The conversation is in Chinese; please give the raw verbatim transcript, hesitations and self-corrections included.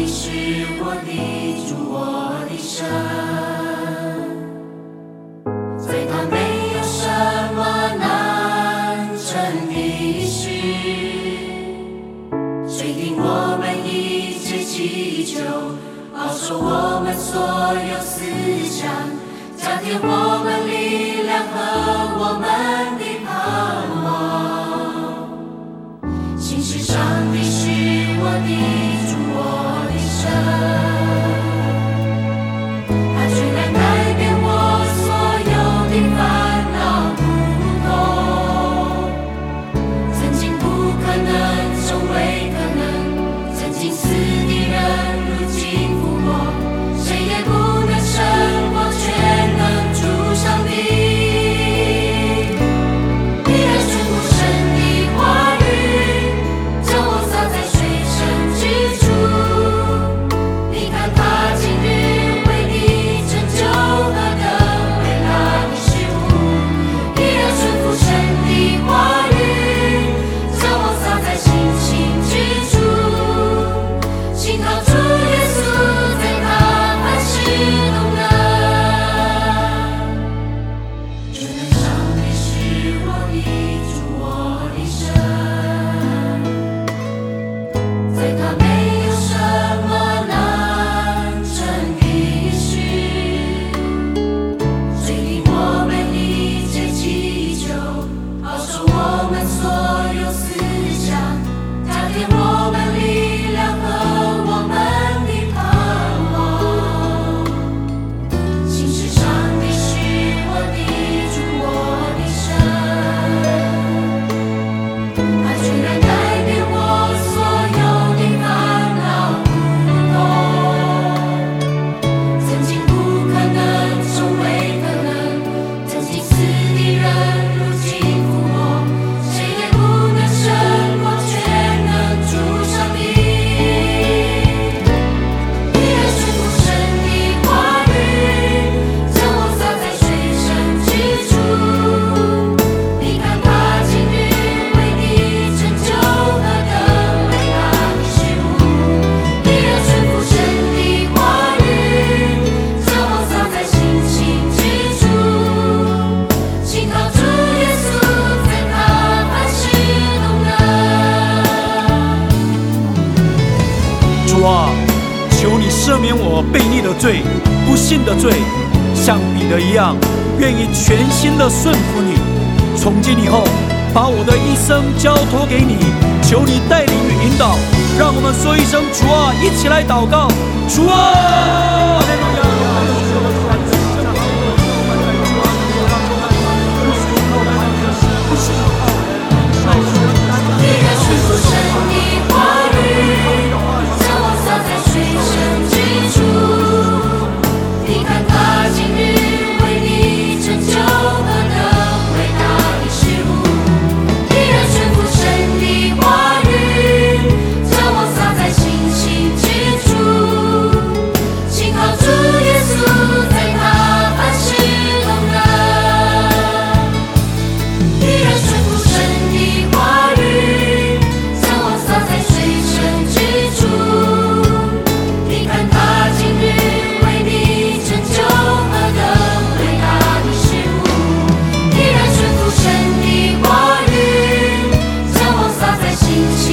你是我的主，我的神，在他没有什么难成的事，垂听我们一切祈求，保守我们所有思想，加添我们力量和我们的盼望。信实上帝是我的主，我的神，他居然改变我所有的烦恼苦痛，曾经不可能成为可能，曾经死的人如今复活，谁也不能胜过全能主上帝。你爱顺服神的话语，将我撒在水深之处，你看他今日为你拯救何等伟大的事物。你爱顺服神的话语，将我撒在心情之处，信靠主耶稣，在他凡事都能。主能上帝是我的主，我的神，在他没有什么难成的事，垂听我们一切祈求，保守我们所有思想，加添我们力量和我们的盼望。信实上帝是我的主，我的神，他居然改变我所有的烦恼苦痛，曾经不可能成为可能，曾经死的人如今复活，谁也不能胜过全能主上帝。你爱顺服神的话语，将我撒在水深之处，你看他今日为你拯救何等伟大的事物。你爱顺服神的话语，将我撒在心情之处，信靠主耶稣，在他凡事都能。 主啊，求你赦免我悖逆的罪、不信的罪，像彼得一样，愿意全心的顺服你。从今以后，把我的一生交托给你，求你带领与引导。让我们说一声主啊，一起来祷告。主啊！ 你爱顺服神的话语，将我撒在水深之处，你看他今日为你拯救何等伟大的事物。你爱顺服神的话语，将我撒在心情之处，信靠主耶稣，在他凡事都能。你爱顺服神的话语，将我撒在水深之处，你看他今日为你拯救何等伟大的事物。你爱顺服神的话语，将我撒在心情